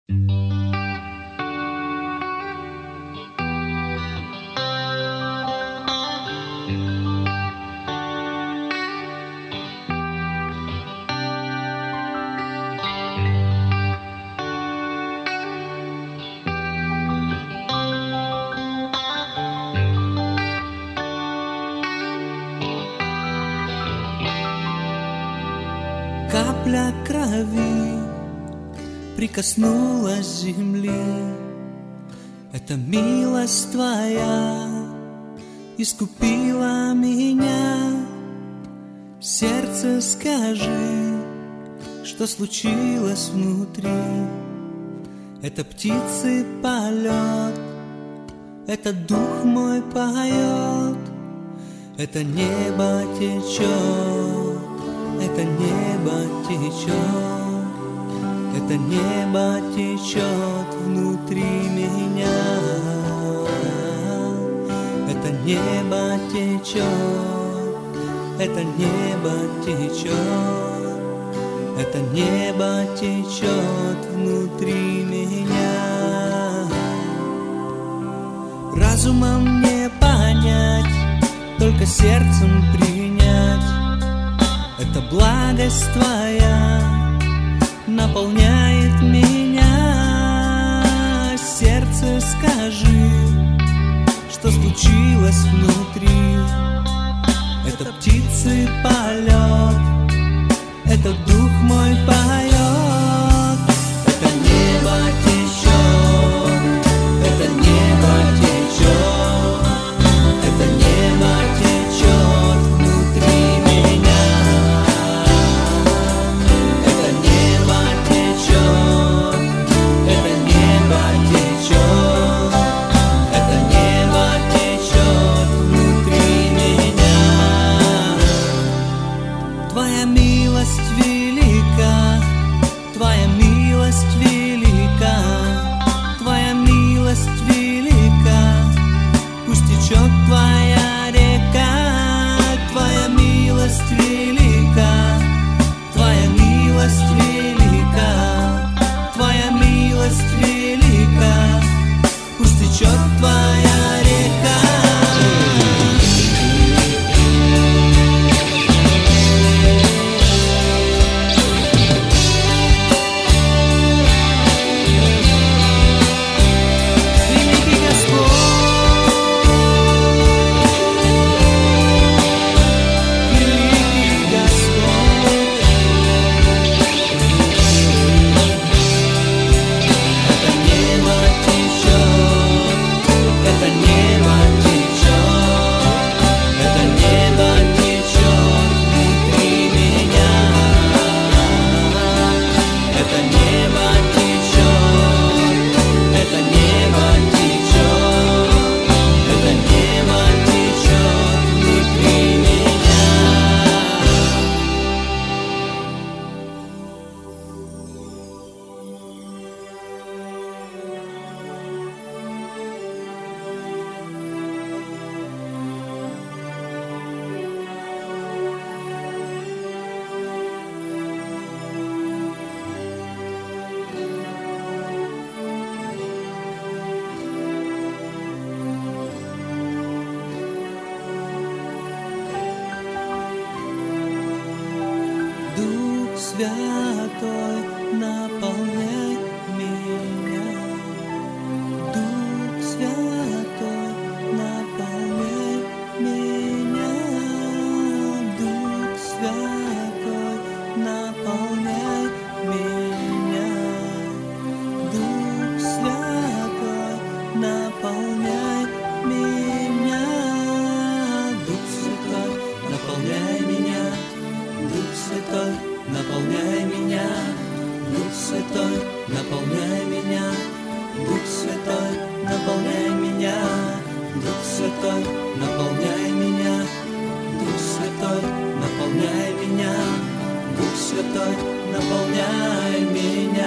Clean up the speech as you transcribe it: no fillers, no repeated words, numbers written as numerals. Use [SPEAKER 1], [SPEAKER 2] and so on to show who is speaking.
[SPEAKER 1] Капля крови прикоснулась земли. Это милость Твоя искупила меня. Сердце, скажи, что случилось внутри. Это птицы полет, это дух мой поет, это небо течет, это небо течет, это небо течет внутри меня. Это небо течет, это небо течет, это небо течет внутри меня. Разумом не понять, только сердцем принять. Это благость Твоя наполняет меня. Сердце, скажи, что случилось внутри. Это птицы полет, это дух мой поет. Это небо течет, это небо течет, это небо течет внутри меня. Это небо течет, это небо течет, это небо течет внутри меня. Твоя милость велика, Твоя милость велика, Твоя милость велика. Пусть течет Твоя река. Твоя милость велика, Твоя милость велика, Твоя милость велика. Пусть течет Твоя река. Великий Господь, великий Господь. Это небо течет, это небо течет, это небо течет внутри меня. Это небо течет, это небо течет, это небо течет внутри меня. Дух Святой, наполняй меня. Дух Святой, наполняй меня. Дух Святой, наполняй меня. Дух Святой, наполняй меня. Дух Святой, наполняй меня. Дух Святой, наполняй меня. Дух Святой, наполняй меня. Дух Святой, наполняй меня. Дух Святой, наполняй меня. Дух Святой, наполняй меня. Дух Святой, наполняй меня.